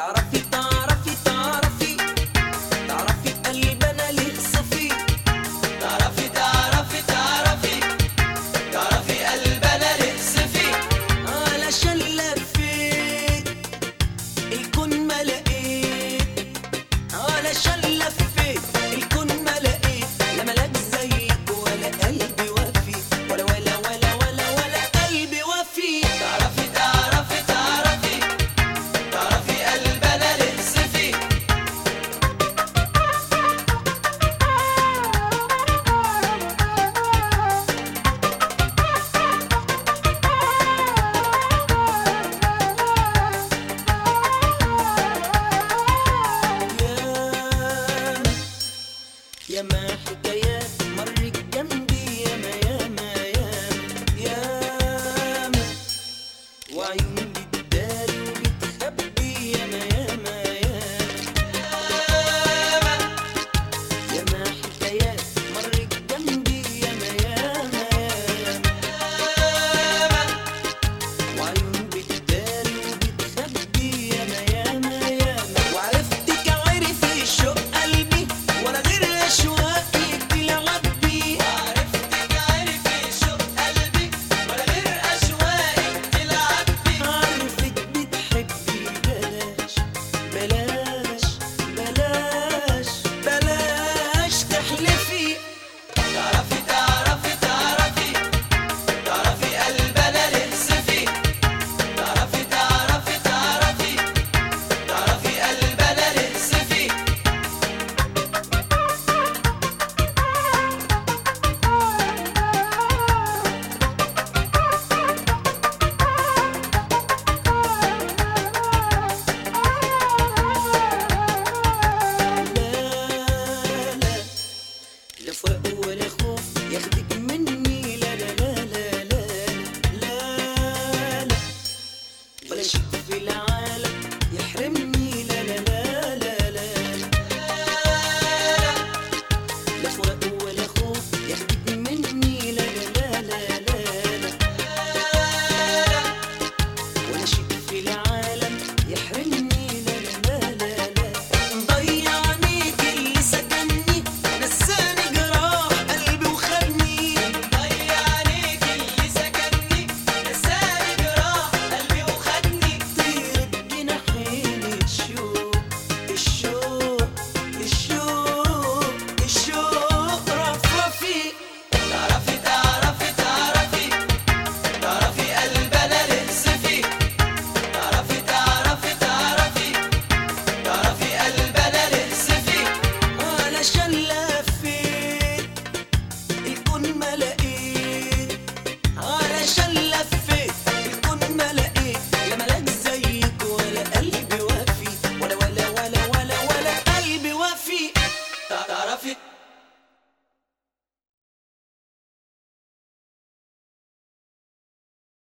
ياما حكايات مرت جنبي، ياما ياما ياما ياما، وعيون بتداري وبتخبي، ياما ياما ياما ياما حكايات مرت جنبي، ياما ياما ياما، وعيون بتداري وبتخبي، ياما ياما ياما، وعرفتك عرف الشوق قلبي ولا غير أشواقي تلعب بي، وعرفتك عرف الشوق قلبي ولا غير أشواقي تلعب بي، عرفت بتحبي بلاش بلاش بلاش بلاش تحلفي، تعرفي تعرفي تعرفي تعرفي قلب أنا لهسفي، تعرفي تعرفي تعرفي تعرفي قلب أنا لهسفي. لا فوق ولا خوف ياخدك مني، لا لا لا لا لا لا لا، ولا شيء في العالم يحرمني، لا لا لا لا لا لا، فوق ولا خوف ياخدك مني، لا لا لا لا لا لا، ولا شيء في العالم يحرمني، لا لا لا لا لا، مضيع عينيك اللي سكنني، نساني جراح قلبي وخدني، مضيع عينيك اللي سكنني، نساني جراح قلبي وخدني، طير بجناحين الشوق الشوق الشوق الشوق رفرفي، تعرفي تعرفي تعرفي تعرفي قلب أنا لهسفي، تعرفي تعرفي تعرفي تعرفي قلب أنا لهسفي، علشان لفيت الكون ما لقيت، علشان لفيت الكون ما لقيت، لا ملاك زيك ولا قلبي وفي، ولا قلبي وفي، تعرفي